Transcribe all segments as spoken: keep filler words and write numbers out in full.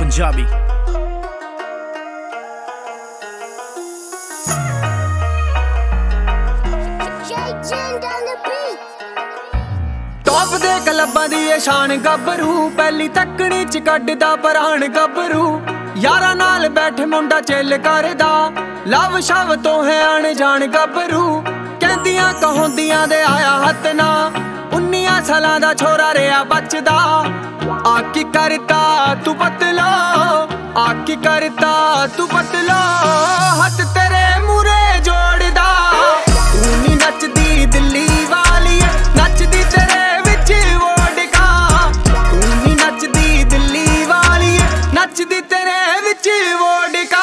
Punjabi. Top दे क्लबां दी ये शान गबरू, पहली तकड़ी च कड्डदा पराण गबरू। यारां नाल बैठे मुंडा चिल करदा, लव शव तो है आण जान गबरू। कहंदियां कहोंदियां दे आया हत्थ ना, उन्नियां सालां दा छोरा रेहा बचदा। आकी करता तू पतला, आकी करता तू पतला, हत्थ तेरे मूरे जोड़दा। तू नी नचदी दिल्ली वाली, नचदी तेरे विच वोडका। तू नी नचदी दिल्ली वाली, नचदी तेरे विच वोडका।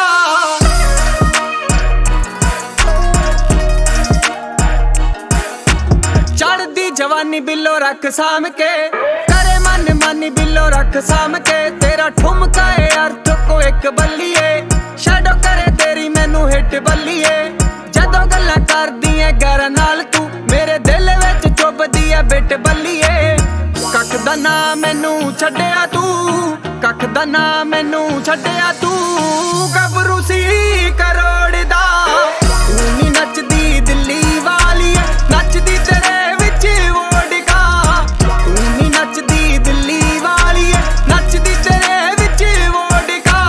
चढ़दी जवानी बिल्लो रख साम के, करे मन मानी बिल्लो रख साम के। तेरा ठुमका है अर्थ को एक बल्लीए, शैडो करे तेरी मैनू हिट बल्लीए। जदों गल्लां करदी है गैर नाल तू, मेरे दिल विच चुभदी है बिट बल्लीए। कख दा ना मैनू छड्डिया तू, कख दा ना मैनू छड्डिया तू, गबरू सी करोड़ दा। तू नी नचदी दिल्ली वाली, नचदी तेरे विच वोडका। तू नी नचदी दिल्ली वाली, नचदी तेरे विच वोडका।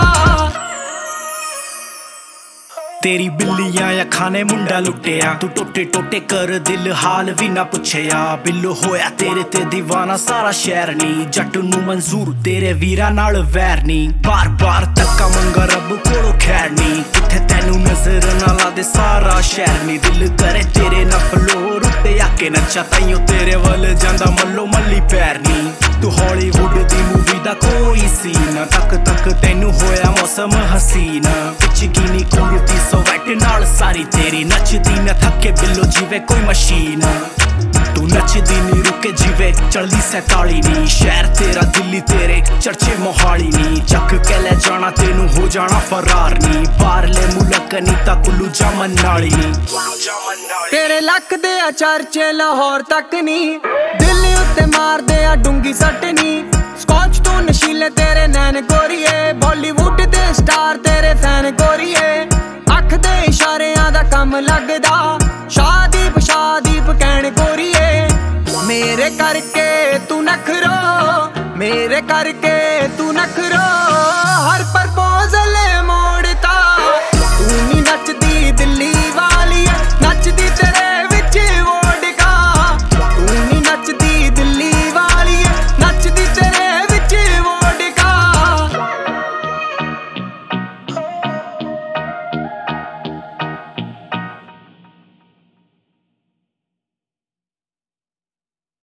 तेरी बिल्लियां अखां ने मुंडा लुटिया, तू टोटे टोटे कर दिल हाल भी ना पुछया। बिल्लो होया तेरे ते दीवाना सारा शहर नी, जट नू मंजूर तेरे वीरां नाल वैर नी। बार बार धक्का मंगा रब कोलों खैर नी, किथे तैनू नजर ना ला दे सारा शहर नी। दिल करे तेरे नफलो रुते आके नचा, ताइयों तेरे वल जांदा मल्लो मल्ली पैर नी। तू हॉलीवुड दी मूवी दा कोई सीन, तक तक तैनू होया मौसम हसीना। पिच गिनी कुड़ती सोवैट नाल सारी तेरी, नचदी न थके बिल्लो जिवे कोई मशीन। तू नचदी नी रुके जिवे चलदी सैताली नी, शहर तेरा दिल्ली तेरे चर्चे मोहाली नी। चक के ले जाना तेनू हो जाना फरार नी, बाहरले मुल्क नी ता कुल्लू जामन नाली नी। तेरे लक दे आ चर्चे लाहौर तक नी, दिल्ली उत्ते मार दे आ डूंगी सट नी। स्कॉच तो नशीले तेरे नैन गोरीए, बॉलीवुड दे स्टार तेरे फैन गोरीए। अख दे इशारियां दा कम लगदा, शादीप शादीप कहण गोरीए। मेरे करके तू नखरो, मेरे करके तू नखरो, हर पर